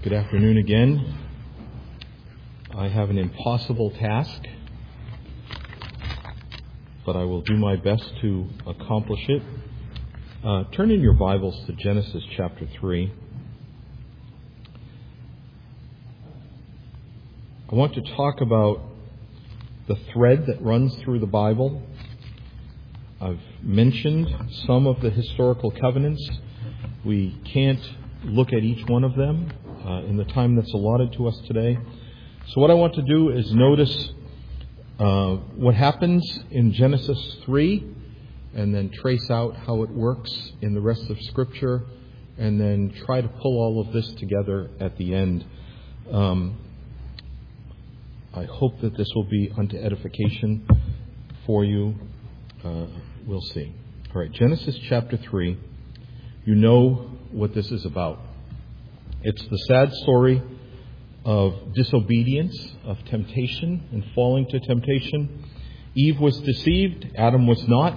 Good afternoon again. I have an impossible task, but I will do my best to accomplish it. Turn in your Bibles to Genesis chapter 3. I want to talk about the thread that runs through the Bible. I've mentioned some of the historical covenants. We can't look at each one of them in the time that's allotted to us today. So what I want to do is notice what happens in Genesis 3 and then trace out how it works in the rest of Scripture and then try to pull all of this together at the end. I hope that this will be unto edification for you. We'll see. All right, Genesis chapter 3. You know what this is about. It's the sad story of disobedience, of temptation, and falling to temptation. Eve was deceived. Adam was not.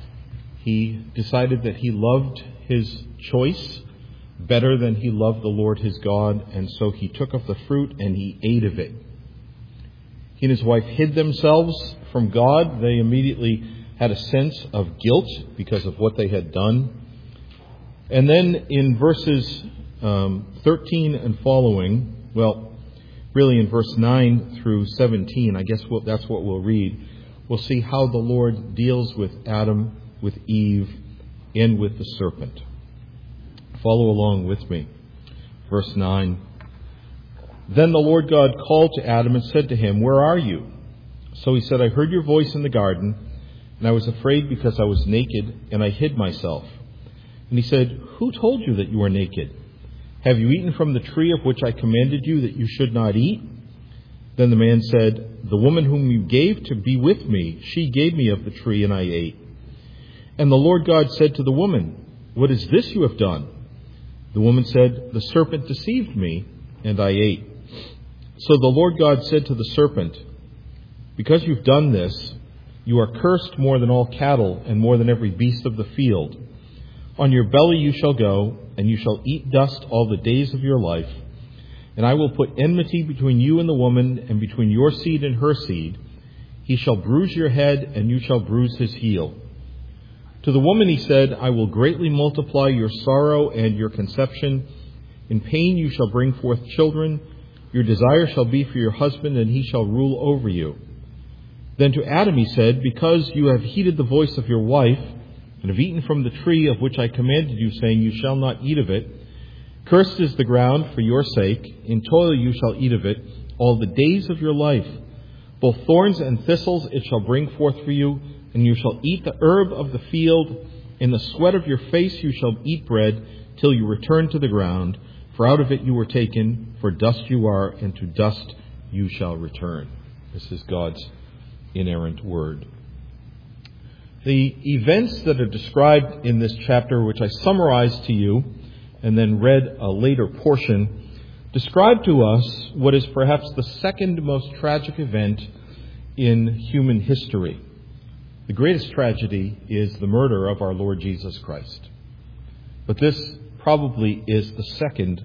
He decided that he loved his choice better than he loved the Lord his God, and so he took of the fruit and he ate of it. He and his wife hid themselves from God. They immediately had a sense of guilt because of what they had done. And then in verses 13 and following, well, really in verse 9 through 17, I guess that's what we'll read. We'll see how the Lord deals with Adam, with Eve, and with the serpent. Follow along with me. Verse 9. Then the Lord God called to Adam and said to him, "Where are you?" So he said, "I heard your voice in the garden, and I was afraid because I was naked, and I hid myself." And he said, "Who told you that you are naked? Have you eaten from the tree of which I commanded you that you should not eat?" Then the man said, "The woman whom you gave to be with me, she gave me of the tree, and I ate." And the Lord God said to the woman, "What is this you have done?" The woman said, "The serpent deceived me, and I ate." So the Lord God said to the serpent, "Because you've done this, you are cursed more than all cattle and more than every beast of the field. On your belly you shall go, and you shall eat dust all the days of your life. And I will put enmity between you and the woman, and between your seed and her seed. He shall bruise your head, and you shall bruise his heel." To the woman he said, "I will greatly multiply your sorrow and your conception. In pain you shall bring forth children. Your desire shall be for your husband, and he shall rule over you." Then to Adam he said, "Because you have heeded the voice of your wife, and have eaten from the tree of which I commanded you, saying, you shall not eat of it. Cursed is the ground for your sake. In toil you shall eat of it all the days of your life. Both thorns and thistles it shall bring forth for you, and you shall eat the herb of the field. In the sweat of your face you shall eat bread, till you return to the ground. For out of it you were taken, for dust you are, and to dust you shall return." This is God's inerrant word. The events that are described in this chapter, which I summarized to you and then read a later portion, describe to us what is perhaps the second most tragic event in human history. The greatest tragedy is the murder of our Lord Jesus Christ. But this probably is the second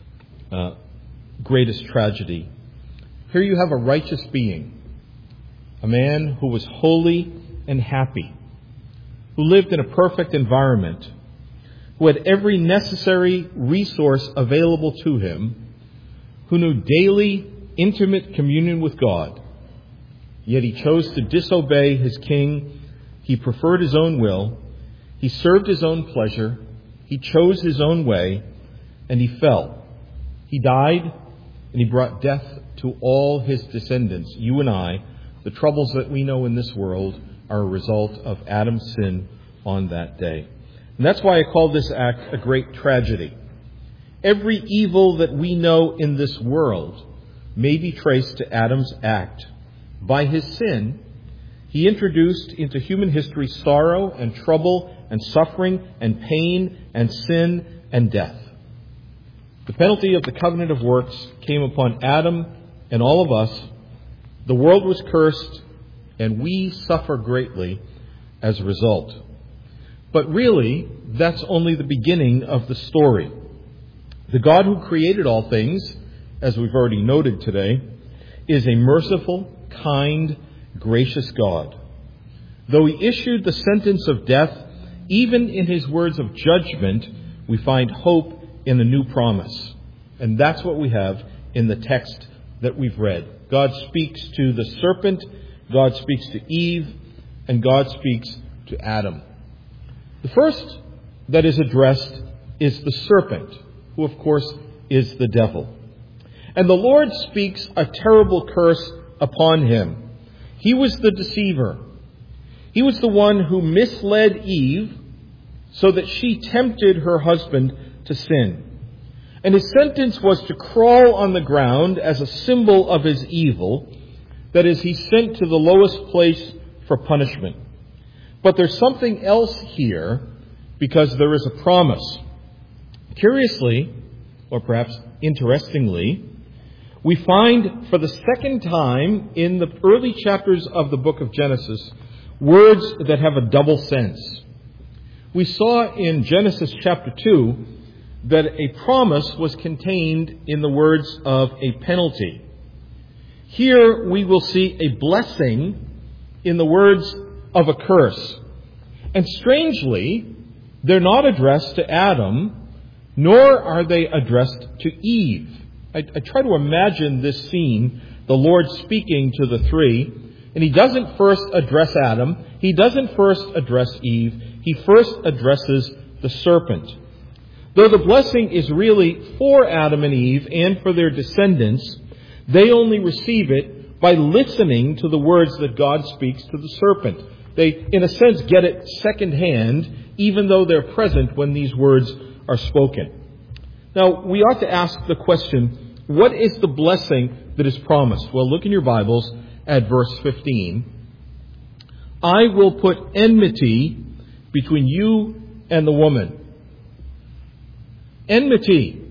greatest tragedy. Here you have a righteous being, a man who was holy and happy, who lived in a perfect environment, who had every necessary resource available to him, who knew daily, intimate communion with God. Yet he chose to disobey his king. He preferred his own will. He served his own pleasure. He chose his own way, and he fell. He died, and he brought death to all his descendants, you and I. The troubles that we know in this world are a result of Adam's sin on that day. And that's why I call this act a great tragedy. Every evil that we know in this world may be traced to Adam's act. By his sin, he introduced into human history sorrow and trouble and suffering and pain and sin and death. The penalty of the covenant of works came upon Adam and all of us. The world was cursed, and we suffer greatly as a result. But really, that's only the beginning of the story. The God who created all things, as we've already noted today, is a merciful, kind, gracious God. Though he issued the sentence of death, even in his words of judgment, we find hope in a new promise. And that's what we have in the text that we've read. God speaks to the serpent, God speaks to Eve, and God speaks to Adam. The first that is addressed is the serpent, who of course is the devil. And the Lord speaks a terrible curse upon him. He was the deceiver. He was the one who misled Eve so that she tempted her husband to sin. And his sentence was to crawl on the ground as a symbol of his evil. That is, he's sent to the lowest place for punishment. But there's something else here, because there is a promise. Curiously, or perhaps interestingly, we find for the second time in the early chapters of the book of Genesis words that have a double sense. We saw in Genesis chapter 2 that a promise was contained in the words of a penalty. Here we will see a blessing in the words of a curse. And strangely, they're not addressed to Adam, nor are they addressed to Eve. I try to imagine this scene, the Lord speaking to the three, and he doesn't first address Adam, he doesn't first address Eve, he first addresses the serpent. Though the blessing is really for Adam and Eve and for their descendants, they only receive it by listening to the words that God speaks to the serpent. They, in a sense, get it secondhand, even though they're present when these words are spoken. Now, we ought to ask the question, what is the blessing that is promised? Well, look in your Bibles at verse 15. I will put enmity between you and the woman. Enmity.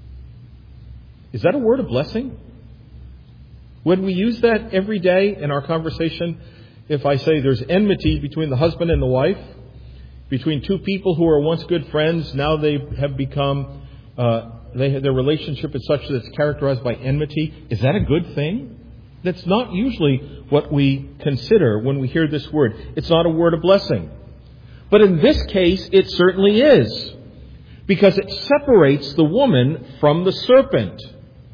Is that a word of blessing? When we use that every day in our conversation, if I say there's enmity between the husband and the wife, between two people who are once good friends, now they have become, their relationship is such that it's characterized by enmity. Is that a good thing? That's not usually what we consider when we hear this word. It's not a word of blessing. But in this case, it certainly is, because it separates the woman from the serpent.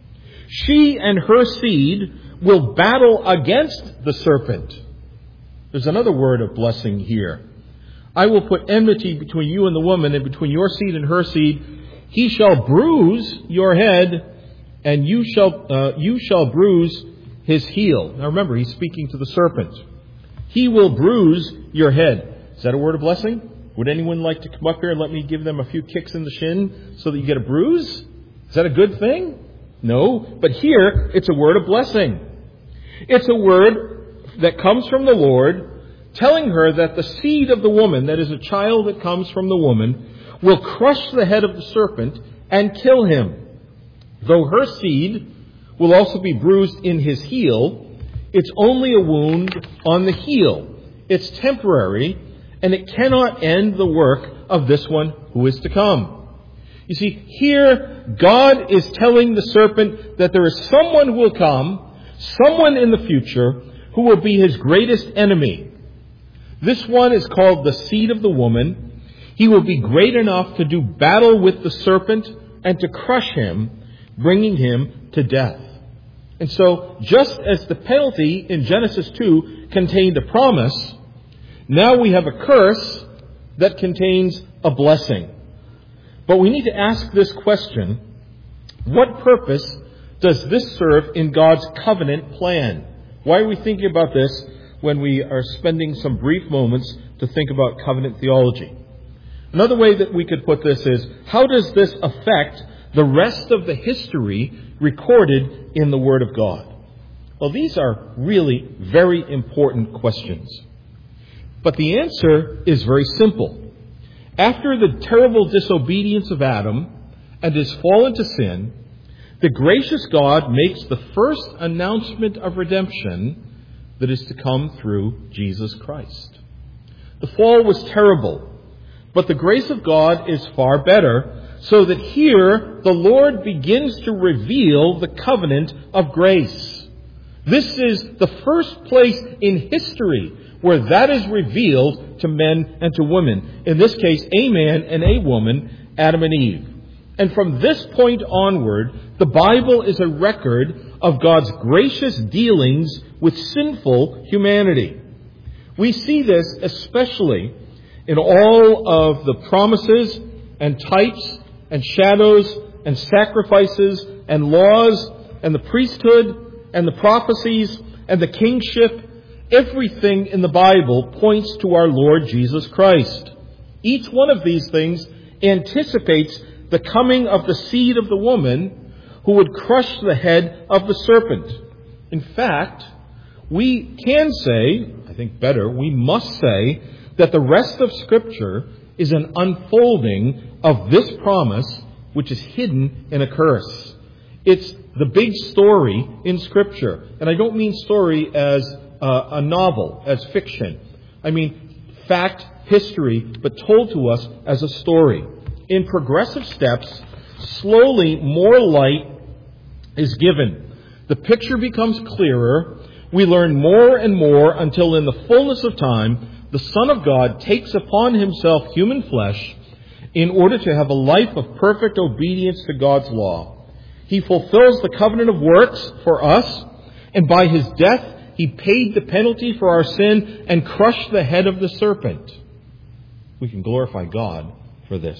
She and her seed will battle against the serpent. There's another word of blessing here. I will put enmity between you and the woman, and between your seed and her seed. He shall bruise your head, and you shall bruise his heel. Now remember, he's speaking to the serpent. He will bruise your head. Is that a word of blessing? Would anyone like to come up here and let me give them a few kicks in the shin so that you get a bruise? Is that a good thing? No. But here, it's a word of blessing. It's a word that comes from the Lord, telling her that the seed of the woman, that is a child that comes from the woman, will crush the head of the serpent and kill him. Though her seed will also be bruised in his heel, it's only a wound on the heel. It's temporary, and it cannot end the work of this one who is to come. You see, here God is telling the serpent that there is someone who will come, someone in the future, who will be his greatest enemy. This one is called the seed of the woman. He will be great enough to do battle with the serpent and to crush him, bringing him to death. And so, just as the penalty in Genesis 2 contained a promise, now we have a curse that contains a blessing. But we need to ask this question: what purpose does this serve in God's covenant plan? Why are we thinking about this when we are spending some brief moments to think about covenant theology? Another way that we could put this is, how does this affect the rest of the history recorded in the Word of God? Well, these are really very important questions. But the answer is very simple. After the terrible disobedience of Adam and his fall into sin, the gracious God makes the first announcement of redemption that is to come through Jesus Christ. The fall was terrible, but the grace of God is far better, So that here the Lord begins to reveal the covenant of grace. This is the first place in history where that is revealed to men and to women. In this case, a man and a woman, Adam and Eve. And from this point onward, the Bible is a record of God's gracious dealings with sinful humanity. We see this especially in all of the promises and types and shadows and sacrifices and laws and the priesthood and the prophecies and the kingship. Everything in the Bible points to our Lord Jesus Christ. Each one of these things anticipates the coming of the seed of the woman who would crush the head of the serpent. In fact, we can say, I think better, we must say, that the rest of Scripture is an unfolding of this promise which is hidden in a curse. It's the big story in Scripture. And I don't mean story as a novel, as fiction. I mean fact, history, but told to us as a story. In progressive steps, slowly more light is given. The picture becomes clearer. We learn more and more until in the fullness of time, the Son of God takes upon himself human flesh in order to have a life of perfect obedience to God's law. He fulfills the covenant of works for us, and by his death, he paid the penalty for our sin and crushed the head of the serpent. We can glorify God for this.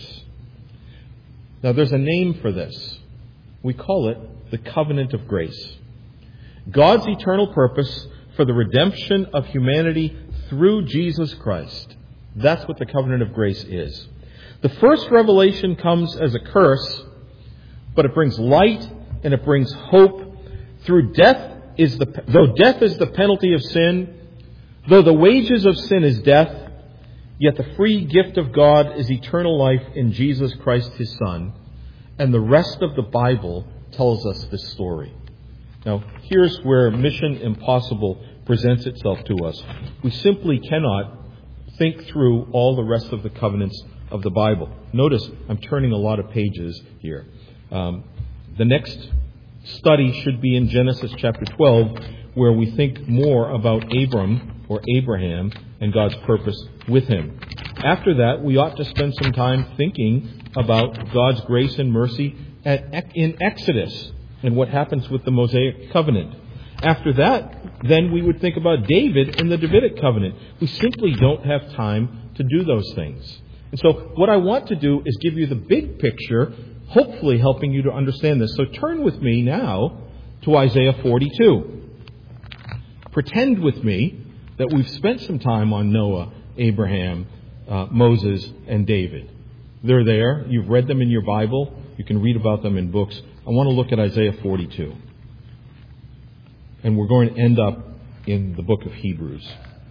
Now, there's a name for this. We call it the covenant of grace. God's eternal purpose for the redemption of humanity through Jesus Christ. That's what the covenant of grace is. The first revelation comes as a curse, but it brings light and it brings hope. Though death is the penalty of sin, though the wages of sin is death, yet the free gift of God is eternal life in Jesus Christ, his Son. And the rest of the Bible tells us this story. Now, here's where Mission Impossible presents itself to us. We simply cannot think through all the rest of the covenants of the Bible. Notice I'm turning a lot of pages here. The next study should be in Genesis chapter 12, where we think more about Abram or Abraham and God's purpose with him. After that, we ought to spend some time thinking about God's grace and mercy in Exodus and what happens with the Mosaic covenant. After that, then we would think about David and the Davidic covenant. We simply don't have time to do those things. And so what I want to do is give you the big picture, hopefully helping you to understand this. So turn with me now to Isaiah 42. Pretend with me that we've spent some time on Noah, Abraham, Moses, and David. They're there. You've read them in your Bible. You can read about them in books. I want to look at Isaiah 42. And we're going to end up in the book of Hebrews.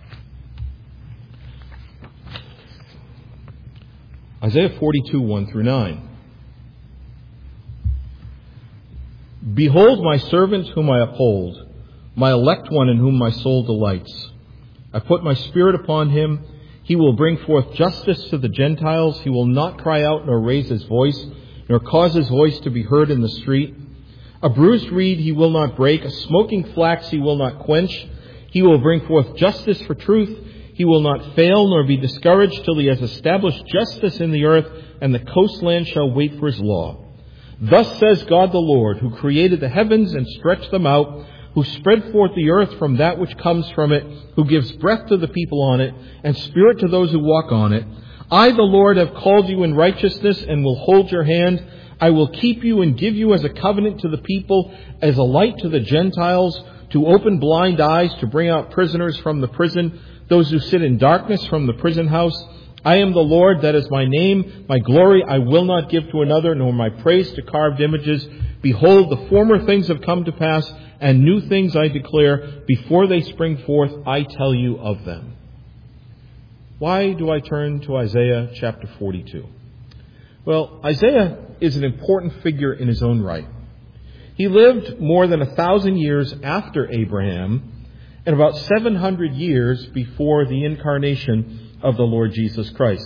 Isaiah 42, 1 through 9. Behold my servant whom I uphold, my elect one in whom my soul delights. I put my spirit upon him. He will bring forth justice to the Gentiles. He will not cry out nor raise his voice, nor cause his voice to be heard in the street. A bruised reed he will not break. A smoking flax he will not quench. He will bring forth justice for truth. He will not fail nor be discouraged till he has established justice in the earth, and the coastland shall wait for his law. Thus says God the Lord, who created the heavens and stretched them out, who spread forth the earth from that which comes from it, who gives breath to the people on it, and spirit to those who walk on it. I, the Lord, have called you in righteousness and will hold your hand. I will keep you and give you as a covenant to the people, as a light to the Gentiles, to open blind eyes, to bring out prisoners from the prison, those who sit in darkness from the prison house. I am the Lord, that is my name. My glory I will not give to another, nor my praise to carved images. Behold, the former things have come to pass, and new things I declare. Before they spring forth, I tell you of them. Why do I turn to Isaiah chapter 42? Well, Isaiah is an important figure in his own right. He lived more than 1,000 years after Abraham and about 700 years before the incarnation of the Lord Jesus Christ.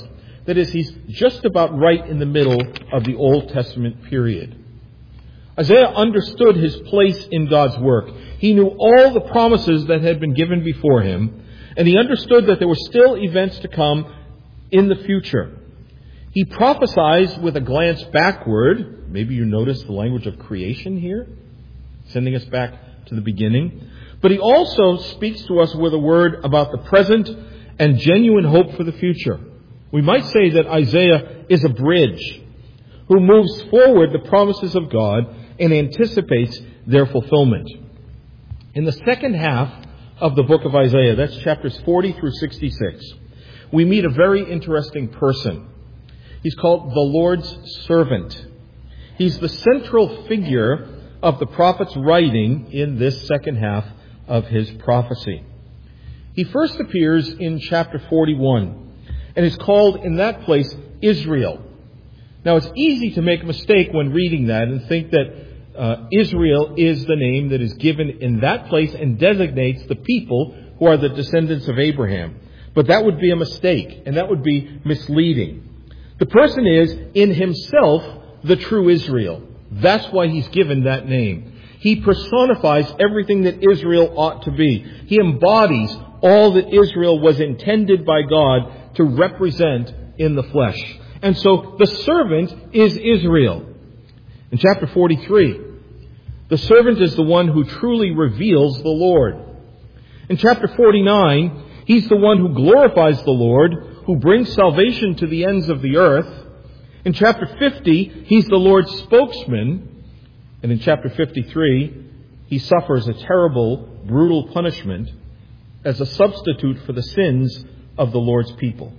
That is, he's just about right in the middle of the Old Testament period. Isaiah understood his place in God's work. He knew all the promises that had been given before him, and he understood that there were still events to come in the future. He prophesies with a glance backward. Maybe you notice the language of creation here, sending us back to the beginning. But he also speaks to us with a word about the present and genuine hope for the future. We might say that Isaiah is a bridge who moves forward the promises of God and anticipates their fulfillment. In the second half of the book of Isaiah, that's chapters 40 through 66, we meet a very interesting person. He's called the Lord's servant. He's the central figure of the prophet's writing in this second half of his prophecy. He first appears in chapter 41 and is called in that place Israel. Now, it's easy to make a mistake when reading that and think that Israel is the name that is given in that place and designates the people who are the descendants of Abraham. But that would be a mistake, and that would be misleading. The person is, in himself, the true Israel. That's why he's given that name. He personifies everything that Israel ought to be. He embodies all that Israel was intended by God to represent in the flesh. And so the servant is Israel. In chapter 43, the servant is the one who truly reveals the Lord. In chapter 49, he's the one who glorifies the Lord, who brings salvation to the ends of the earth. In chapter 50, he's the Lord's spokesman. And in chapter 53, he suffers a terrible, brutal punishment as a substitute for the sins of the Lord's people.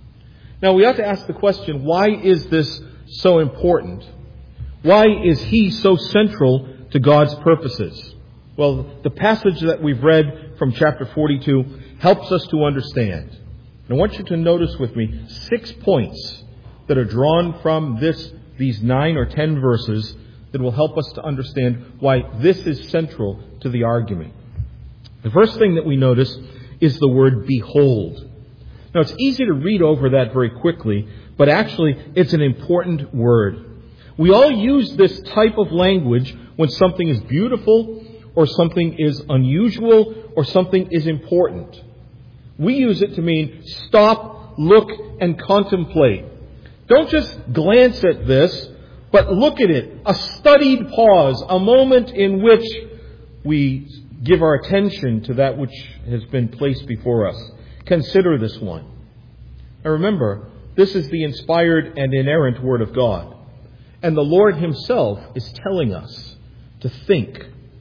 Now, we ought to ask the question, why is this so important? Why is he so central to God's purposes? Well, the passage that we've read from chapter 42 helps us to understand. And I want you to notice with me 6 points that are drawn from these 9 or 10 verses that will help us to understand why this is central to the argument. The first thing that we notice is the word behold. Now, it's easy to read over that very quickly, but actually it's an important word. We all use this type of language when something is beautiful or something is unusual or something is important. We use it to mean stop, look, and contemplate. Don't just glance at this, but look at it. A studied pause, a moment in which we give our attention to that which has been placed before us. Consider this one. Now remember, this is the inspired and inerrant Word of God. And the Lord Himself is telling us to think.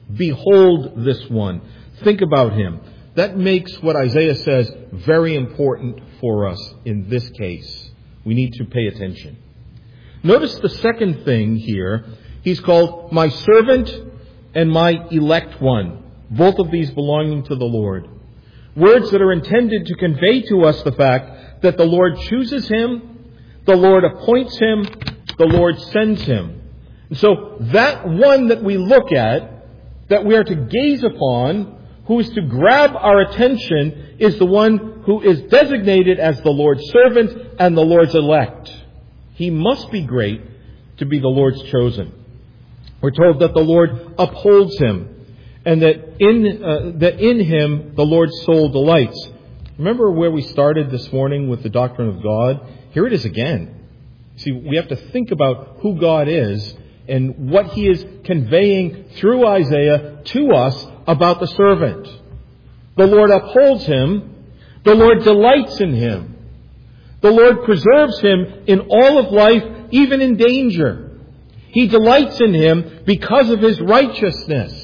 Behold this one. Think about Him. That makes what Isaiah says very important for us in this case. We need to pay attention. Notice the second thing here. He's called my servant and my elect one. Both of these belonging to the Lord. Words that are intended to convey to us the fact that the Lord chooses him, the Lord appoints him, the Lord sends him. And so that one that we look at, that we are to gaze upon, who is to grab our attention, is the one who is designated as the Lord's servant and the Lord's elect. He must be great to be the Lord's chosen. We're told that the Lord upholds him, and that in him the Lord's soul delights. Remember where we started this morning with the doctrine of God? Here it is again. See, we have to think about who God is and what He is conveying through Isaiah to us about the servant. The Lord upholds him. The Lord delights in him. The Lord preserves him in all of life, even in danger. He delights in him because of his righteousness.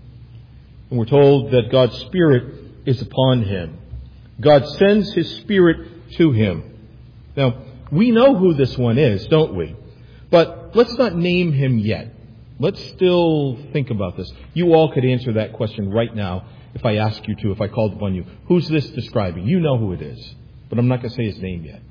And we're told that God's Spirit is upon him. God sends His Spirit to him. Now, we know who this one is, don't we? But let's not name him yet. Let's still think about this. You all could answer that question right now if I asked you to, if I called upon you. Who's this describing? You know who it is. But I'm not going to say his name yet.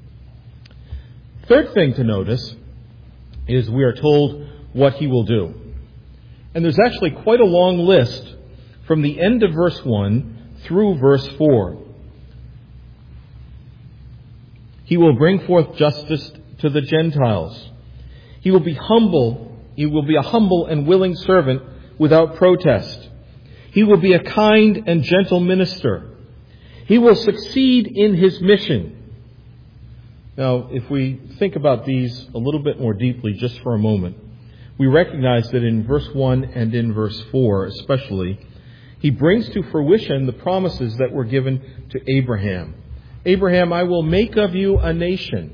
Third thing to notice is we are told what He will do. And there's actually quite a long list from the end of verse 1 through verse 4. He will bring forth justice to the Gentiles. He will be humble. He will be a humble and willing servant without protest. He will be a kind and gentle minister. He will succeed in his mission. Now, if we think about these a little bit more deeply just for a moment, we recognize that in verse 1 and in verse 4 especially, he brings to fruition the promises that were given to Abraham. Abraham, I will make of you a nation.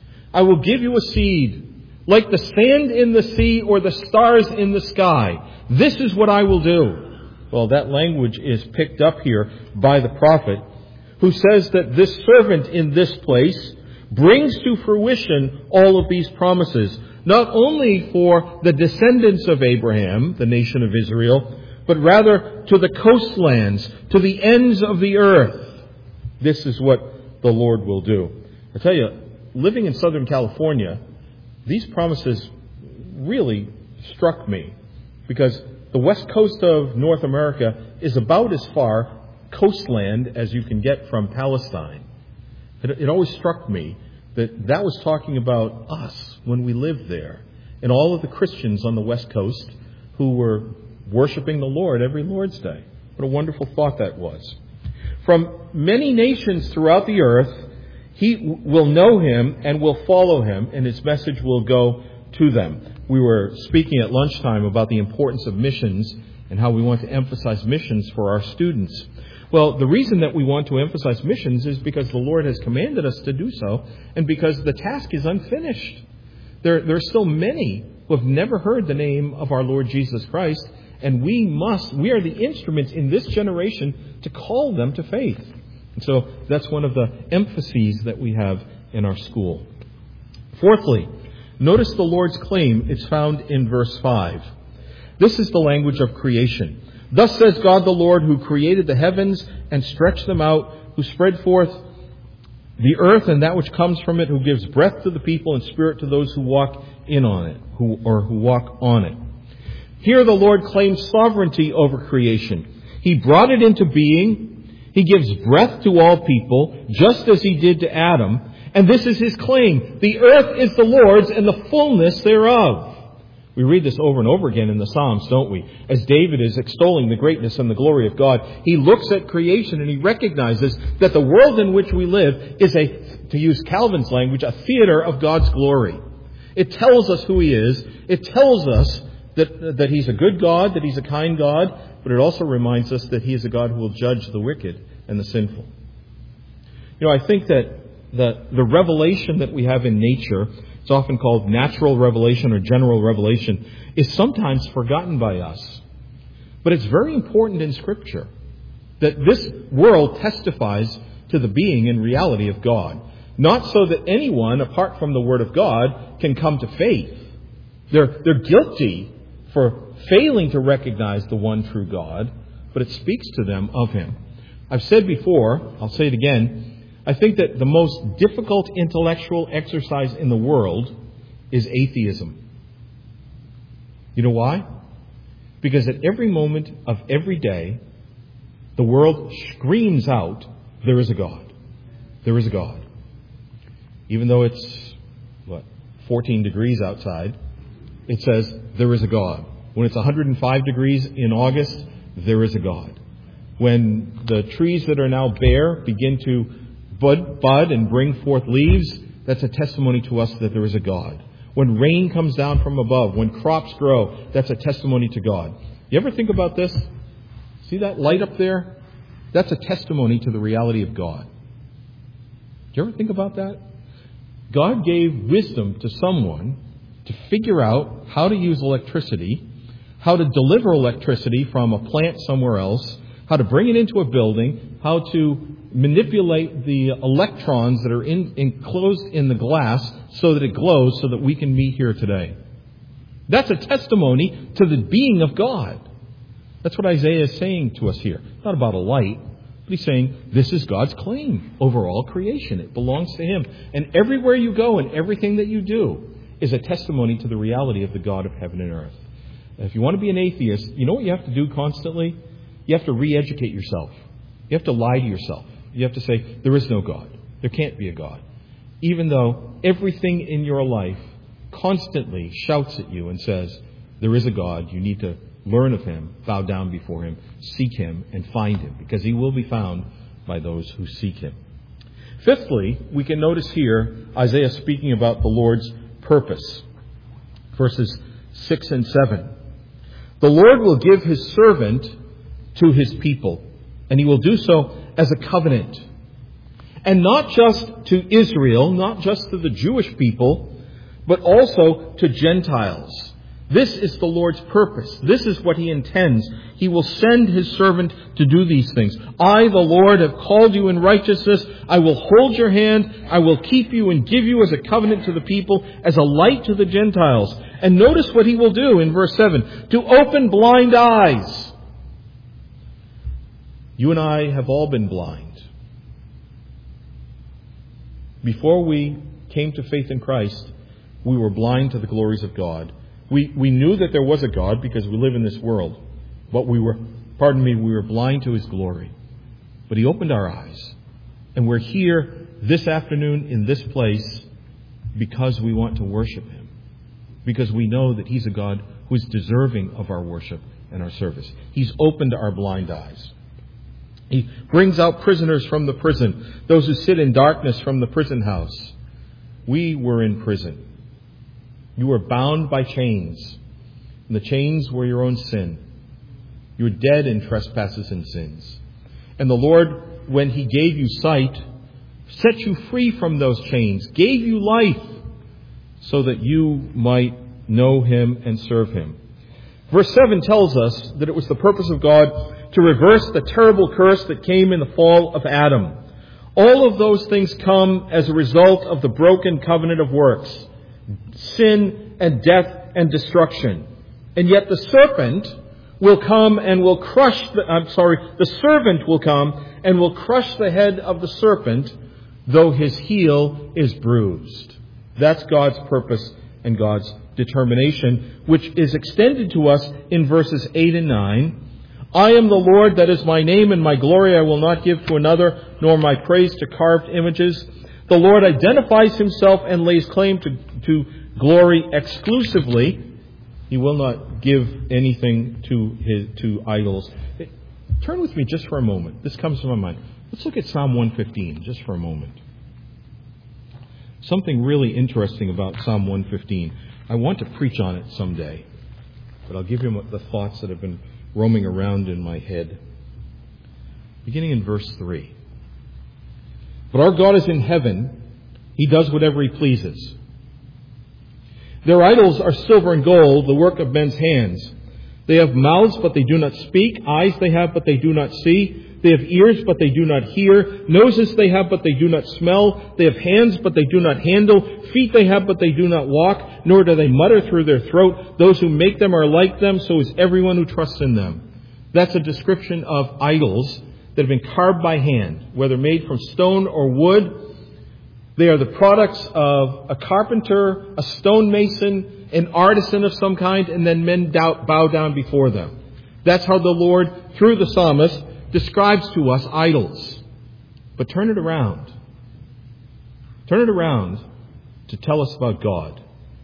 I will give you a seed, like the sand in the sea or the stars in the sky. This is what I will do. Well, that language is picked up here by the prophet, who says that this servant in this place brings to fruition all of these promises, not only for the descendants of Abraham, the nation of Israel, but rather to the coastlands, to the ends of the earth. This is what the Lord will do. I tell you, living in Southern California, these promises really struck me, because the west coast of North America is about as far coastland as you can get from Palestine. It always struck me that was talking about us when we lived there, and all of the Christians on the west coast who were worshiping the Lord every Lord's Day. What a wonderful thought that was. From many nations throughout the earth, he will know him and will follow him, and his message will go to them. We were speaking at lunchtime about the importance of missions and how we want to emphasize missions for our students. Well, the reason that we want to emphasize missions is because the Lord has commanded us to do so, and because the task is unfinished. There are still many who have never heard the name of our Lord Jesus Christ, and we are the instruments in this generation to call them to faith. And so that's one of the emphases that we have in our school. Fourthly, notice the Lord's claim. It's found in verse 5. This is the language of creation. Thus says God the Lord, who created the heavens and stretched them out, who spread forth the earth and that which comes from it, who gives breath to the people and spirit to those who walk in on it, who walk on it. Here the Lord claims sovereignty over creation. He brought it into being. He gives breath to all people, just as he did to Adam. And this is his claim. The earth is the Lord's and the fullness thereof. We read this over and over again in the Psalms, don't we? As David is extolling the greatness and the glory of God, he looks at creation and he recognizes that the world in which we live is to use Calvin's language, a theater of God's glory. It tells us who he is. It tells us that he's a good God, that he's a kind God, but it also reminds us that he is a God who will judge the wicked and the sinful. I think that the revelation that we have in nature, it's often called natural revelation or general revelation, is sometimes forgotten by us. But it's very important in Scripture that this world testifies to the being and reality of God. Not so that anyone, apart from the Word of God, can come to faith. They're guilty for failing to recognize the one true God, but it speaks to them of him. I've said before, I'll say it again, I think that the most difficult intellectual exercise in the world is atheism. You know why? Because at every moment of every day, the world screams out, there is a God. There is a God. Even though it's, 14 degrees outside, it says, there is a God. When it's 105 degrees in August, there is a God. When the trees that are now bare begin to bud and bring forth leaves, that's a testimony to us that there is a God. When rain comes down from above, when crops grow, that's a testimony to God. You ever think about this? See that light up there? That's a testimony to the reality of God. Do you ever think about that? God gave wisdom to someone to figure out how to use electricity, how to deliver electricity from a plant somewhere else, how to bring it into a building, how to manipulate the electrons that are enclosed in the glass so that it glows so that we can meet here today. That's a testimony to the being of God. That's what Isaiah is saying to us here. Not about a light, but he's saying this is God's claim over all creation. It belongs to him. And everywhere you go and everything that you do is a testimony to the reality of the God of heaven and earth. And if you want to be an atheist, you know what you have to do constantly? You have to re-educate yourself. You have to lie to yourself. You have to say, there is no God. There can't be a God. Even though everything in your life constantly shouts at you and says, there is a God, you need to learn of Him, bow down before Him, seek Him, and find Him, because He will be found by those who seek Him. Fifthly, we can notice here Isaiah speaking about the Lord's purpose. Verses 6 and 7. The Lord will give His servant to His people, and He will do so as a covenant. And not just to Israel, not just to the Jewish people, but also to Gentiles. This is the Lord's purpose. This is what He intends. He will send His servant to do these things. I, the Lord, have called you in righteousness. I will hold your hand. I will keep you and give you as a covenant to the people, as a light to the Gentiles. And notice what He will do in verse 7. To open blind eyes. You and I have all been blind. Before we came to faith in Christ, we were blind to the glories of God. We knew that there was a God because we live in this world. But we were blind to His glory. But He opened our eyes. And we're here this afternoon in this place because we want to worship Him. Because we know that He's a God who is deserving of our worship and our service. He's opened our blind eyes. He brings out prisoners from the prison, those who sit in darkness from the prison house. We were in prison. You were bound by chains, and the chains were your own sin. You were dead in trespasses and sins. And the Lord, when He gave you sight, set you free from those chains, gave you life, so that you might know Him and serve Him. Verse 7 tells us that it was the purpose of God to reverse the terrible curse that came in the fall of Adam. All of those things come as a result of the broken covenant of works. Sin and death and destruction. And yet the serpent will come and will crush the servant will come and will crush the head of the serpent, though his heel is bruised. That's God's purpose and God's determination, which is extended to us in verses 8 and 9. I am the Lord, that is my name, and my glory I will not give to another, nor my praise to carved images. The Lord identifies Himself and lays claim to glory exclusively. He will not give anything to idols. Turn with me just for a moment. This comes to my mind. Let's look at Psalm 115 just for a moment. Something really interesting about Psalm 115. I want to preach on it someday, but I'll give you the thoughts that have been roaming around in my head. Beginning in verse 3. But our God is in heaven. He does whatever He pleases. Their idols are silver and gold, the work of men's hands. They have mouths, but they do not speak. Eyes they have, but they do not see. They have ears, but they do not hear. Noses they have, but they do not smell. They have hands, but they do not handle. Feet they have, but they do not walk, nor do they mutter through their throat. Those who make them are like them, so is everyone who trusts in them. That's a description of idols that have been carved by hand, whether made from stone or wood. They are the products of a carpenter, a stonemason, an artisan of some kind, and then men bow down before them. That's how the Lord, through the psalmist, describes to us idols. But turn it around. Turn it around to tell us about God.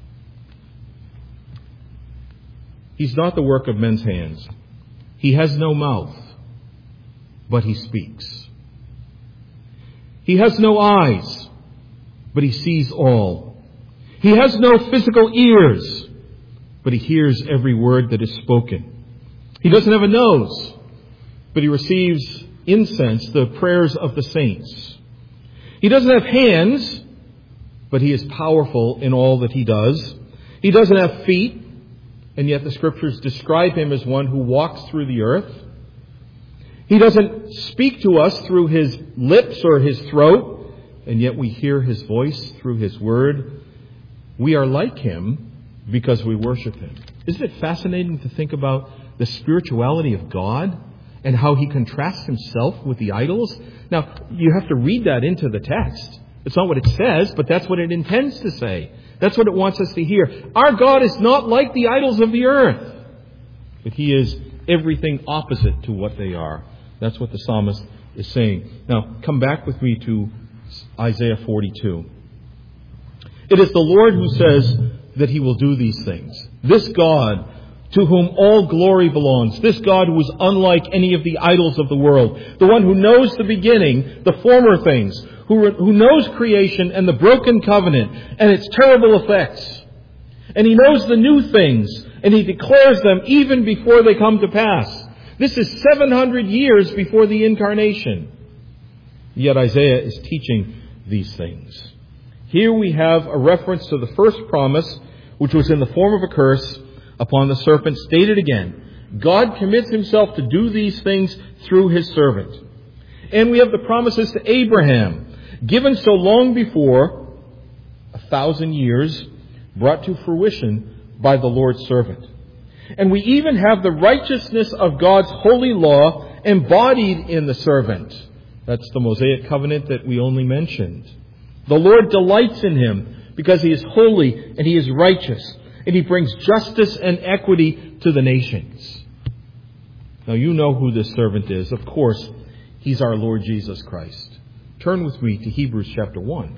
He's not the work of men's hands. He has no mouth, but He speaks. He has no eyes, but He sees all. He has no physical ears, but He hears every word that is spoken. He doesn't have a nose, but He receives incense, the prayers of the saints. He doesn't have hands, but He is powerful in all that He does. He doesn't have feet, and yet the Scriptures describe Him as one who walks through the earth. He doesn't speak to us through His lips or His throat, and yet we hear His voice through His word. We are like Him because we worship Him. Isn't it fascinating to think about the spirituality of God and how He contrasts Himself with the idols? Now, you have to read that into the text. It's not what it says, but that's what it intends to say. That's what it wants us to hear. Our God is not like the idols of the earth, but He is everything opposite to what they are. That's what the psalmist is saying. Now, come back with me to Isaiah 42. It is the Lord who says that He will do these things. This God, to whom all glory belongs, this God who is unlike any of the idols of the world, the one who knows the beginning, the former things, who knows creation and the broken covenant and its terrible effects. And He knows the new things, and He declares them even before they come to pass. This is 700 years before the incarnation. Yet Isaiah is teaching these things. Here we have a reference to the first promise, which was in the form of a curse upon the serpent, stated again. God commits Himself to do these things through His servant. And we have the promises to Abraham, given so long before, 1,000 years, brought to fruition by the Lord's servant. And we even have the righteousness of God's holy law embodied in the servant. That's the Mosaic covenant that we only mentioned. The Lord delights in him because He is holy and He is righteous, and He brings justice and equity to the nations. Now you know who this servant is. Of course, He's our Lord Jesus Christ. Turn with me to Hebrews chapter 1.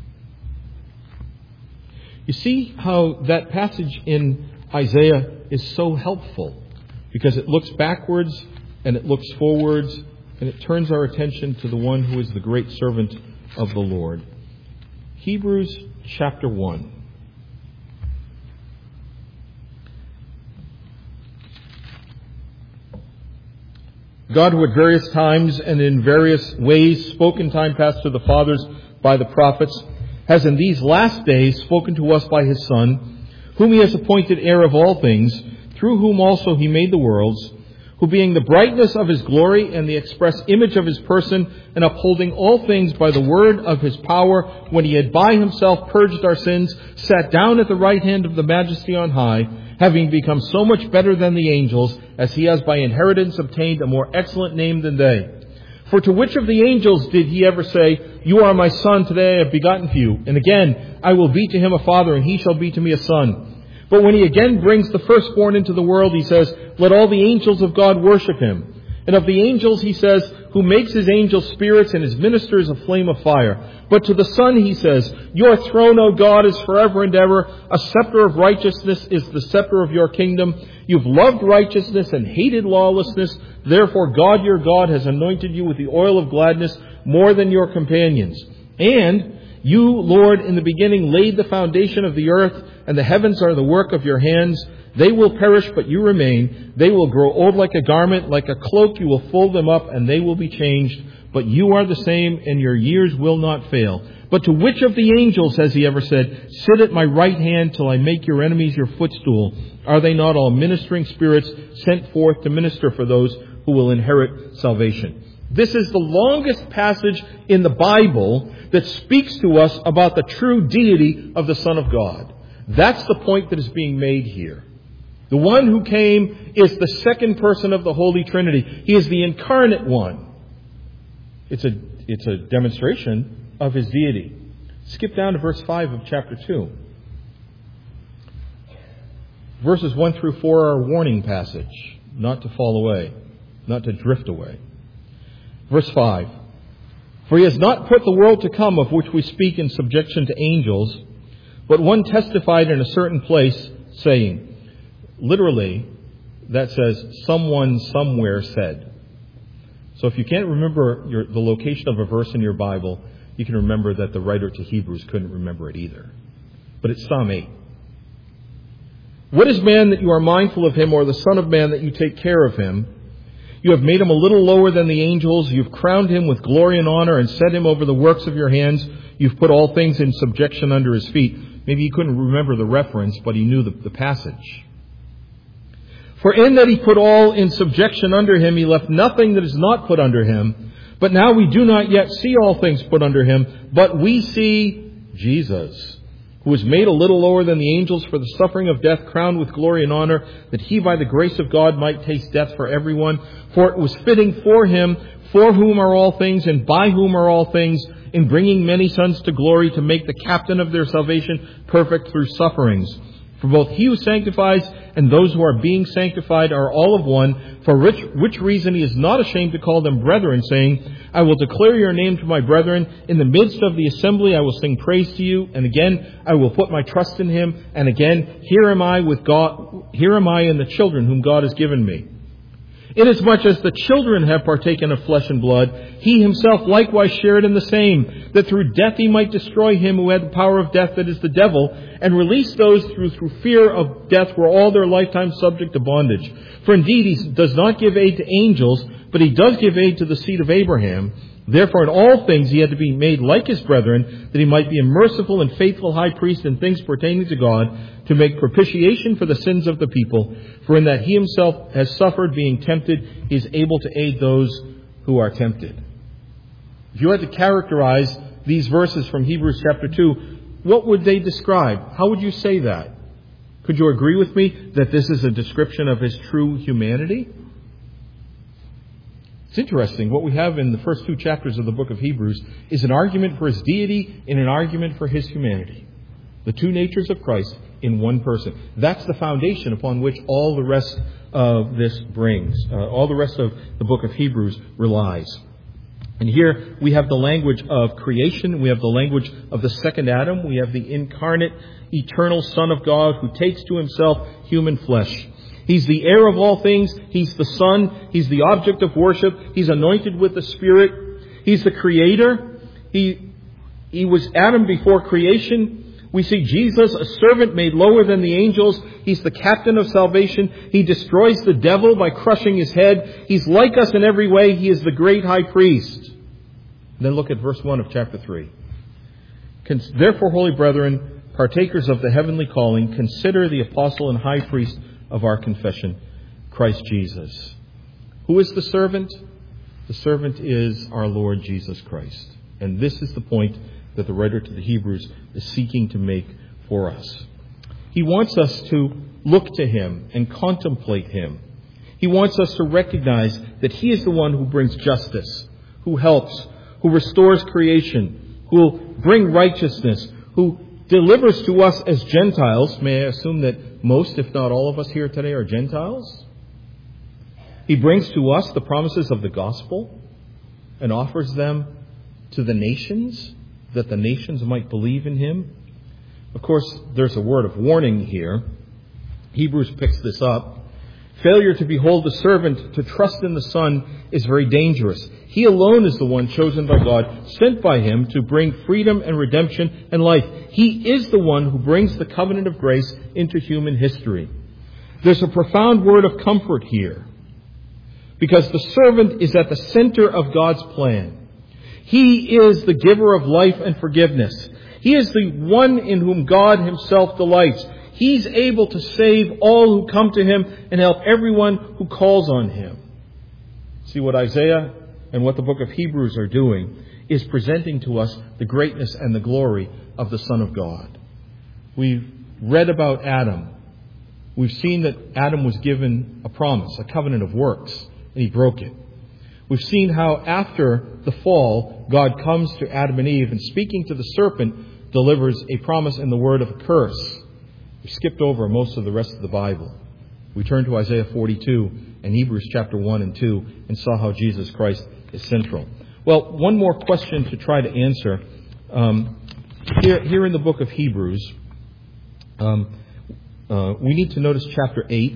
You see how that passage in Isaiah is so helpful, because it looks backwards and it looks forwards, and it turns our attention to the one who is the great servant of the Lord. Hebrews chapter 1. God, who at various times and in various ways spoke in time past to the fathers by the prophets, has in these last days spoken to us by His Son, whom He has appointed heir of all things, through whom also He made the worlds, who being the brightness of His glory and the express image of His person, and upholding all things by the word of His power, when He had by Himself purged our sins, sat down at the right hand of the Majesty on high, having become so much better than the angels, as He has by inheritance obtained a more excellent name than they. For to which of the angels did He ever say, "You are my Son, today I have begotten you"? And again, "I will be to him a father, and he shall be to me a son"? But when He again brings the firstborn into the world, He says, "Let all the angels of God worship Him." And of the angels He says, "Who makes His angels spirits and His ministers a flame of fire." But to the Son He says, "Your throne, O God, is forever and ever. A scepter of righteousness is the scepter of your kingdom. You've loved righteousness and hated lawlessness. Therefore God, your God, has anointed you with the oil of gladness more than your companions. And you, Lord, in the beginning laid the foundation of the earth, and the heavens are the work of your hands. They will perish, but you remain. They will grow old like a garment. Like a cloak you will fold them up, and they will be changed. But you are the same, and your years will not fail. But to which of the angels has He ever said, "Sit at my right hand till I make your enemies your footstool"? Are they not all ministering spirits sent forth to minister for those who will inherit salvation? This is the longest passage in the Bible that speaks to us about the true deity of the Son of God. That's the point that is being made here. The one who came is the second person of the Holy Trinity. He is the incarnate one. It's a demonstration of His deity. Skip down to verse 5 of chapter 2. Verses 1 through 4 are a warning passage, not to fall away, not to drift away. Verse 5. For He has not put the world to come of which we speak in subjection to angels, but one testified in a certain place, saying, literally, that says, someone somewhere said. So if you can't remember the location of a verse in your Bible, you can remember that the writer to Hebrews couldn't remember it either. But it's Psalm 8. What is man that you are mindful of him, or the Son of Man that you take care of him? You have made him a little lower than the angels. You've crowned him with glory and honor and set him over the works of your hands. You've put all things in subjection under his feet. Maybe he couldn't remember the reference, but he knew the passage. For in that he put all in subjection under him, he left nothing that is not put under him. But now we do not yet see all things put under him, but we see Jesus, who was made a little lower than the angels for the suffering of death, crowned with glory and honor, that he by the grace of God might taste death for everyone. For it was fitting for him, for whom are all things, and by whom are all things, in bringing many sons to glory, to make the captain of their salvation perfect through sufferings. For both he who sanctifies and those who are being sanctified are all of one, for which reason he is not ashamed to call them brethren, saying, I will declare your name to my brethren. In the midst of the assembly I will sing praise to you. And again, I will put my trust in him. And again, here am I with God. Here am I and the children whom God has given me. Inasmuch as the children have partaken of flesh and blood, he himself likewise shared in the same, that through death he might destroy him who had the power of death, that is the devil, and release those who through fear of death were all their lifetime subject to bondage. For indeed he does not give aid to angels, but he does give aid to the seed of Abraham. Therefore in all things he had to be made like his brethren, that he might be a merciful and faithful high priest in things pertaining to God, to make propitiation for the sins of the people. For in that he himself has suffered being tempted, he is able to aid those who are tempted. If you had to characterize these verses from Hebrews chapter 2, what would they describe? How would you say that? Could you agree with me that this is a description of his true humanity? It's interesting. What we have in the first two chapters of the book of Hebrews is an argument for his deity and an argument for his humanity. The two natures of Christ in one person. That's the foundation upon which all the rest of this brings. All the rest of the book of Hebrews relies. And here we have the language of creation. We have the language of the second Adam. We have the incarnate, eternal Son of God who takes to himself human flesh. He's the heir of all things. He's the Son. He's the object of worship. He's anointed with the Spirit. He's the Creator. He was Adam before creation. We see Jesus, a servant made lower than the angels. He's the captain of salvation. He destroys the devil by crushing his head. He's like us in every way. He is the great high priest. Then look at verse 1 of chapter 3. Therefore, holy brethren, partakers of the heavenly calling, consider the apostle and high priest of our confession, Christ Jesus. Who is the servant? The servant is our Lord Jesus Christ. And this is the point that the writer to the Hebrews is seeking to make for us. He wants us to look to him and contemplate him. He wants us to recognize that he is the one who brings justice, who helps, who restores creation, who will bring righteousness, who delivers to us as Gentiles. May I assume that most, if not all of us here today are Gentiles? He brings to us the promises of the gospel and offers them to the nations, that the nations might believe in him. Of course, there's a word of warning here. Hebrews picks this up. Failure to behold the servant, to trust in the Son, is very dangerous. He alone is the one chosen by God, sent by him to bring freedom and redemption and life. He is the one who brings the covenant of grace into human history. There's a profound word of comfort here, because the servant is at the center of God's plan. He is the giver of life and forgiveness. He is the one in whom God himself delights. He's able to save all who come to him and help everyone who calls on him. See, what Isaiah and what the book of Hebrews are doing is presenting to us the greatness and the glory of the Son of God. We've read about Adam. We've seen that Adam was given a promise, a covenant of works, and he broke it. We've seen how after the fall, God comes to Adam and Eve and, speaking to the serpent, delivers a promise in the word of a curse. We skipped over most of the rest of the Bible. We turned to Isaiah 42 and Hebrews chapter 1 and 2 and saw how Jesus Christ is central. Well, one more question to try to answer. Here in the book of Hebrews, we need to notice chapter 8.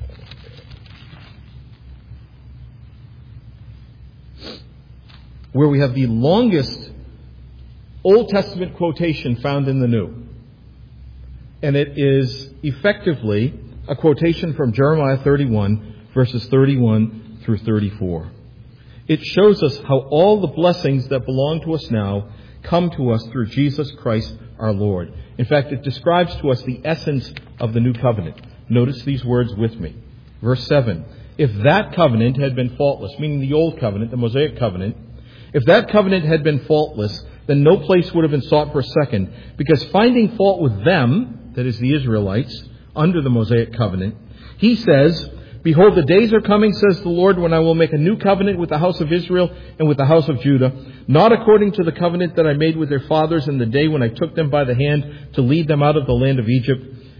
Where we have the longest Old Testament quotation found in the New. And it is effectively a quotation from Jeremiah 31, verses 31 through 34. It shows us how all the blessings that belong to us now come to us through Jesus Christ our Lord. In fact, it describes to us the essence of the new covenant. Notice these words with me. Verse 7. If that covenant had been faultless, meaning the old covenant, the Mosaic covenant, if that covenant had been faultless, then no place would have been sought for a second, because finding fault with them, that is the Israelites, under the Mosaic covenant, he says, Behold, the days are coming, says the Lord, when I will make a new covenant with the house of Israel and with the house of Judah, not according to the covenant that I made with their fathers in the day when I took them by the hand to lead them out of the land of Egypt,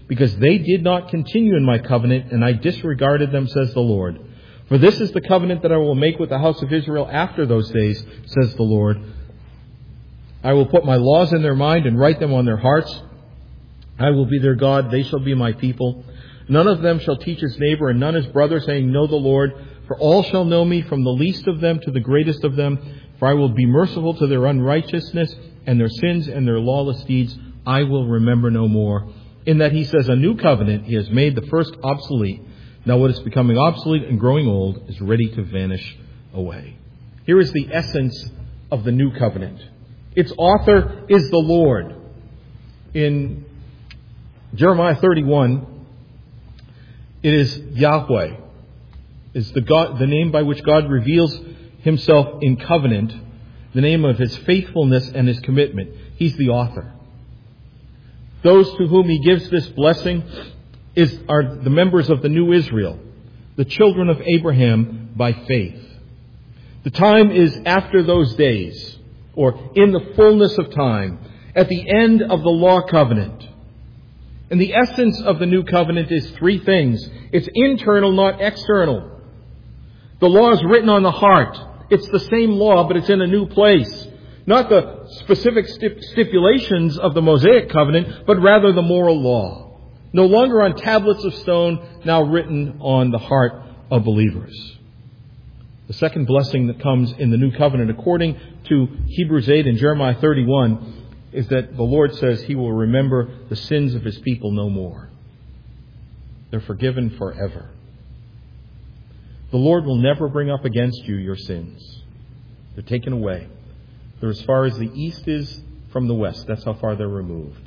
because they did not continue in my covenant, and I disregarded them, says the Lord. For this is the covenant that I will make with the house of Israel after those days, says the Lord. I will put my laws in their mind and write them on their hearts. I will be their God, they shall be my people. None of them shall teach his neighbor and none his brother, saying, Know the Lord. For all shall know me, from the least of them to the greatest of them. For I will be merciful to their unrighteousness, and their sins and their lawless deeds I will remember no more. In that he says, a new covenant, he has made the first obsolete. Now what is becoming obsolete and growing old is ready to vanish away. Here is the essence of the new covenant. Its author is the Lord. In Jeremiah 31, it is Yahweh. Is the name by which God reveals himself in covenant, the name of his faithfulness and his commitment. He's the author. Those to whom he gives this blessing are the members of the new Israel, the children of Abraham by faith. The time is after those days, or in the fullness of time, at the end of the law covenant. And the essence of the new covenant is three things. It's internal, not external. The law is written on the heart. It's the same law, but it's in a new place. Not the specific stipulations of the Mosaic covenant, but rather the moral law. No longer on tablets of stone, now written on the heart of believers. The second blessing that comes in the new covenant, according to Hebrews 8 and Jeremiah 31, is that the Lord says he will remember the sins of his people no more. They're forgiven forever. The Lord will never bring up against you your sins. They're taken away. They're as far as the east is from the west. That's how far they're removed.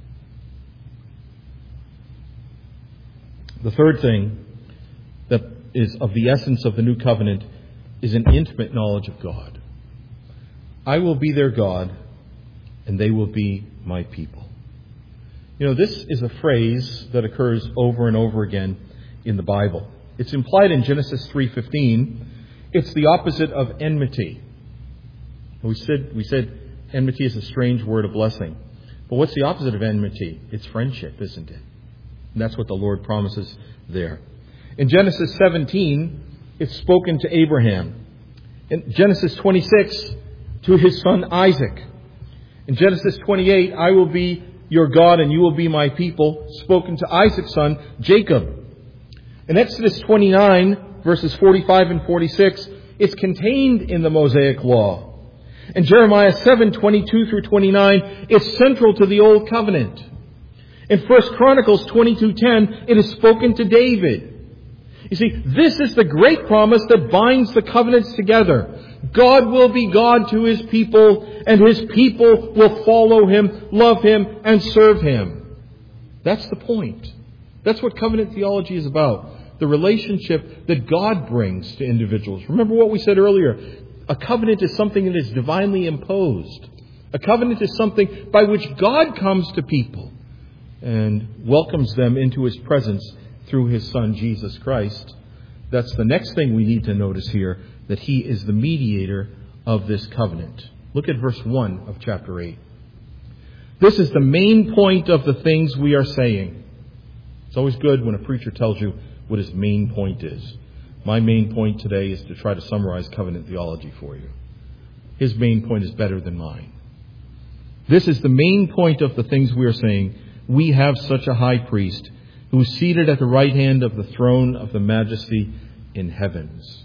The third thing that is of the essence of the new covenant is an intimate knowledge of God. I will be their God, and they will be my people. You know, this is a phrase that occurs over and over again in the Bible. It's implied in Genesis 3:15. It's the opposite of enmity. We said enmity is a strange word of blessing. But what's the opposite of enmity? It's friendship, isn't it? And that's what the Lord promises there. In Genesis 17, it's spoken to Abraham. In Genesis 26, to his son Isaac. In Genesis 28, I will be your God and you will be my people, spoken to Isaac's son Jacob. In Exodus 29, verses 45 and 46, it's contained in the Mosaic law. In Jeremiah 7:22 through 29, it's central to the Old Covenant. In 1 Chronicles 22:10, it is spoken to David. You see, this is the great promise that binds the covenants together. God will be God to his people, and his people will follow him, love him, and serve him. That's the point. That's what covenant theology is about. The relationship that God brings to individuals. Remember what we said earlier. A covenant is something that is divinely imposed. A covenant is something by which God comes to people and welcomes them into his presence through his Son, Jesus Christ. That's the next thing we need to notice here, that he is the mediator of this covenant. Look at verse 1 of chapter 8. This is the main point of the things we are saying. It's always good when a preacher tells you what his main point is. My main point today is to try to summarize covenant theology for you. His main point is better than mine. This is the main point of the things we are saying. We have such a high priest who is seated at the right hand of the throne of the majesty in heavens.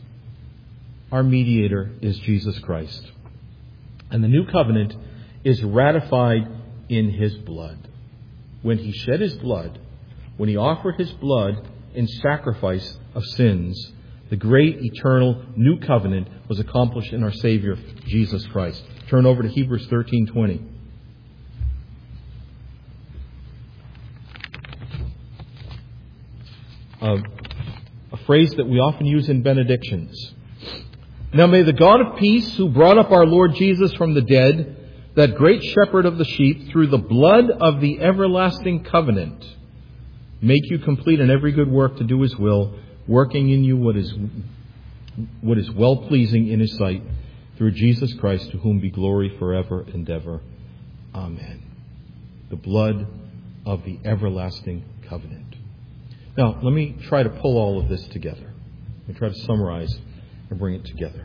Our mediator is Jesus Christ. And the new covenant is ratified in his blood. When he shed his blood, when he offered his blood in sacrifice of sins, the great eternal new covenant was accomplished in our Savior, Jesus Christ. Turn over to Hebrews 13:20. A phrase that we often use in benedictions. Now may the God of peace, who brought up our Lord Jesus from the dead, that great shepherd of the sheep, through the blood of the everlasting covenant, make you complete in every good work to do his will, working in you what is well-pleasing in his sight, through Jesus Christ, to whom be glory forever and ever. Amen. The blood of the everlasting covenant. Now, let me try to pull all of this together. Let me try to summarize and bring it together.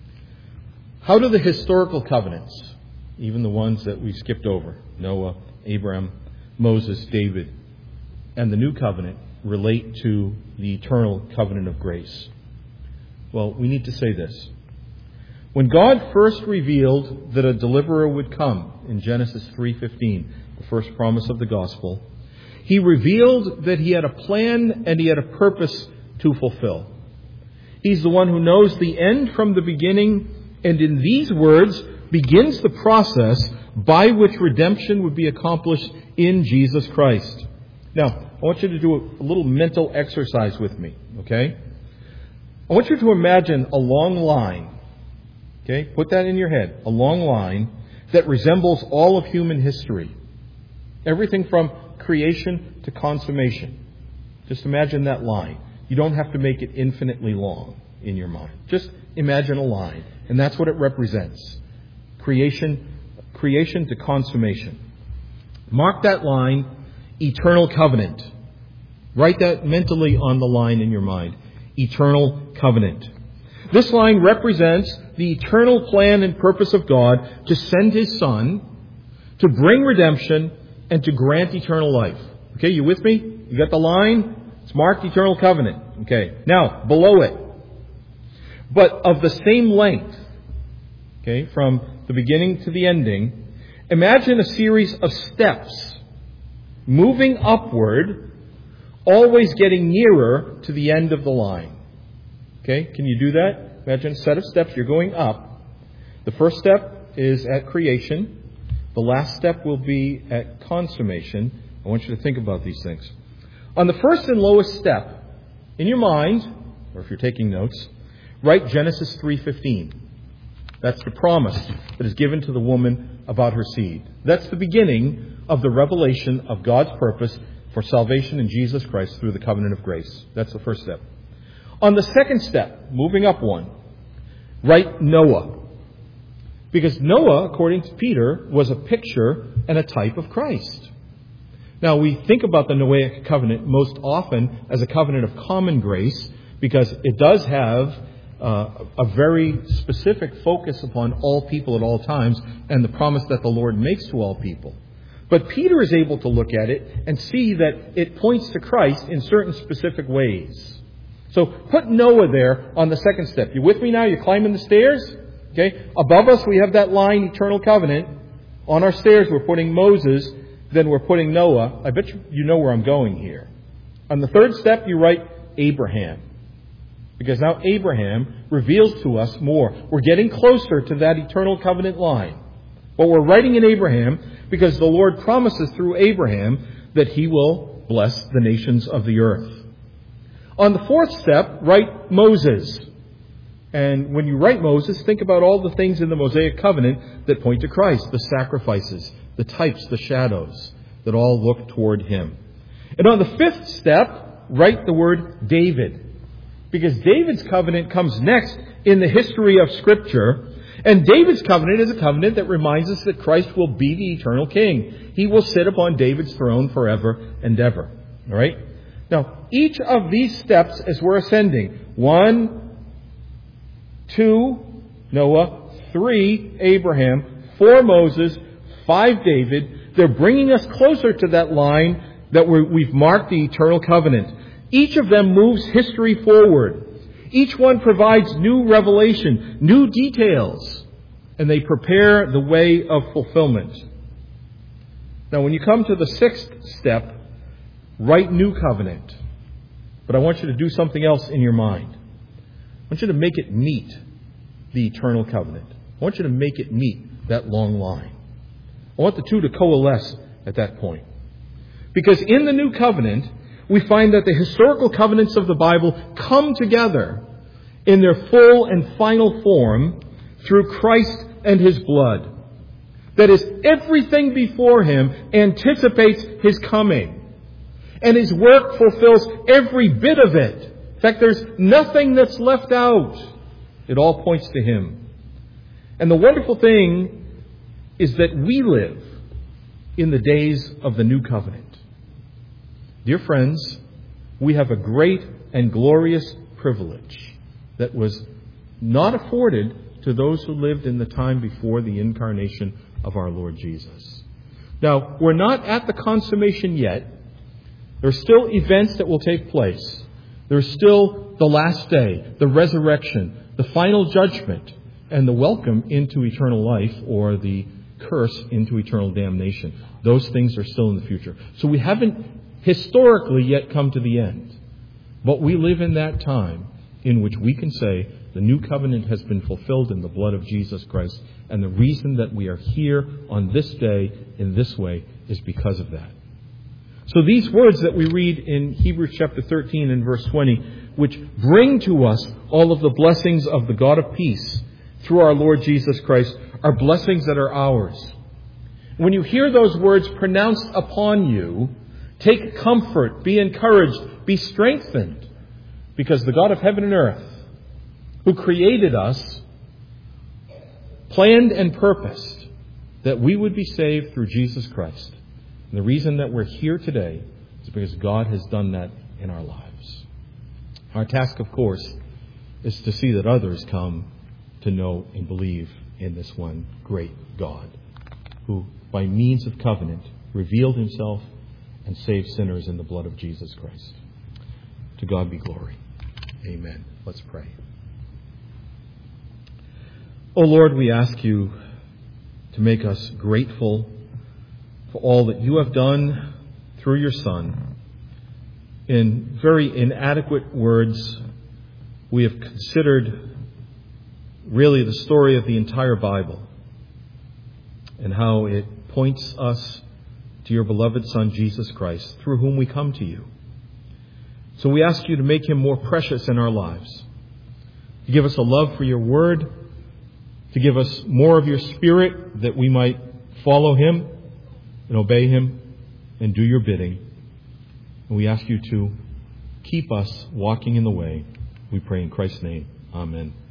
How do the historical covenants, even the ones that we skipped over, Noah, Abraham, Moses, David, and the new covenant, relate to the eternal covenant of grace? Well, we need to say this. When God first revealed that a deliverer would come in Genesis 3:15, the first promise of the gospel, He revealed that He had a plan and He had a purpose to fulfill. He's the one who knows the end from the beginning, and in these words begins the process by which redemption would be accomplished in Jesus Christ. Now, I want you to do a little mental exercise with me, okay? I want you to imagine a long line, okay? Put that in your head, a long line that resembles all of human history. Everything from creation to consummation. Just imagine that line. You don't have to make it infinitely long in your mind. Just imagine a line, and that's what it represents. Creation to consummation. Mark that line, eternal covenant. Write that mentally on the line in your mind. Eternal covenant. This line represents the eternal plan and purpose of God to send His Son, to bring redemption, and to grant eternal life. Okay, you with me? You got the line? It's marked eternal covenant. Okay, now, below it. But of the same length, okay, from the beginning to the ending, imagine a series of steps moving upward, always getting nearer to the end of the line. Okay, can you do that? Imagine a set of steps. You're going up. The first step is at creation. The last step will be at consummation. I want you to think about these things. On the first and lowest step, in your mind, or if you're taking notes, write Genesis 3:15. That's the promise that is given to the woman about her seed. That's the beginning of the revelation of God's purpose for salvation in Jesus Christ through the covenant of grace. That's the first step. On the second step, moving up one, write Noah. Because Noah, according to Peter, was a picture and a type of Christ. Now, we think about the Noahic covenant most often as a covenant of common grace because it does have a very specific focus upon all people at all times and the promise that the Lord makes to all people. But Peter is able to look at it and see that it points to Christ in certain specific ways. So put Noah there on the second step. You with me now? You're climbing the stairs? Okay. Above us we have that line, eternal covenant. On our stairs we're putting Moses, then we're putting Noah. I bet you know where I'm going here. On the third step you write Abraham. Because now Abraham reveals to us more. We're getting closer to that eternal covenant line. But we're writing in Abraham because the Lord promises through Abraham that He will bless the nations of the earth. On the fourth step, write Moses. And when you write Moses, think about all the things in the Mosaic covenant that point to Christ. The sacrifices, the types, the shadows that all look toward Him. And on the fifth step, write the word David. Because David's covenant comes next in the history of Scripture. And David's covenant is a covenant that reminds us that Christ will be the eternal king. He will sit upon David's throne forever and ever. All right? Now, each of these steps as we're ascending, 1, 2, Noah, 3, Abraham, 4, Moses, 5, David, they're bringing us closer to that line that we've marked the eternal covenant. Each of them moves history forward. Each one provides new revelation, new details, and they prepare the way of fulfillment. Now, when you come to the sixth step, write new covenant. But I want you to do something else in your mind. I want you to make it meet the eternal covenant. I want you to make it meet that long line. I want the two to coalesce at that point. Because in the new covenant, we find that the historical covenants of the Bible come together in their full and final form through Christ and His blood. That is, everything before Him anticipates His coming. And His work fulfills every bit of it. In fact, there's nothing that's left out. It all points to Him. And the wonderful thing is that we live in the days of the new covenant. Dear friends, we have a great and glorious privilege that was not afforded to those who lived in the time before the incarnation of our Lord Jesus. Now, we're not at the consummation yet. There are still events that will take place. There's still the last day, the resurrection, the final judgment, and the welcome into eternal life, or the curse into eternal damnation. Those things are still in the future. So we haven't historically yet come to the end. But we live in that time in which we can say the new covenant has been fulfilled in the blood of Jesus Christ. And the reason that we are here on this day in this way is because of that. So these words that we read in Hebrews chapter 13 and verse 20, which bring to us all of the blessings of the God of peace through our Lord Jesus Christ, are blessings that are ours. When you hear those words pronounced upon you, take comfort, be encouraged, be strengthened, because the God of heaven and earth, who created us, planned and purposed that we would be saved through Jesus Christ. And the reason that we're here today is because God has done that in our lives. Our task, of course, is to see that others come to know and believe in this one great God, who, by means of covenant, revealed himself and saved sinners in the blood of Jesus Christ. To God be glory. Amen. Let's pray. O Lord, we ask you to make us grateful for all that you have done through your Son. In very inadequate words, we have considered really the story of the entire Bible and how it points us to your beloved Son, Jesus Christ, through whom we come to you. So we ask you to make him more precious in our lives, to give us a love for your word, to give us more of your Spirit that we might follow him and obey him and do your bidding. And we ask you to keep us walking in the way. We pray in Christ's name. Amen.